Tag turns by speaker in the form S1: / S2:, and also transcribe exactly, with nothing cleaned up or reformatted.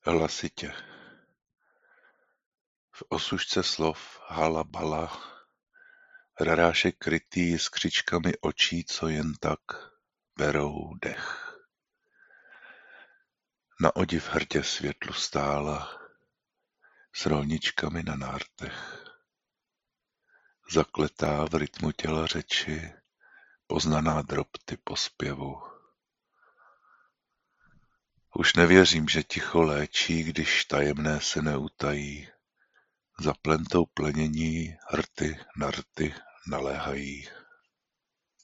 S1: Hlasitě. V osušce slov hala bala, rarášek krytý jiskřičkami očí, co jen tak berou dech. Na odiv hrdě světlu stála, s rolničkami na nártech. Zakletá v rytmu těla řeči, poznaná dropty po zpěvu. Už nevěřím, že ticho léčí, když tajemné se neutají. Za plentou plenění rty na rty naléhají.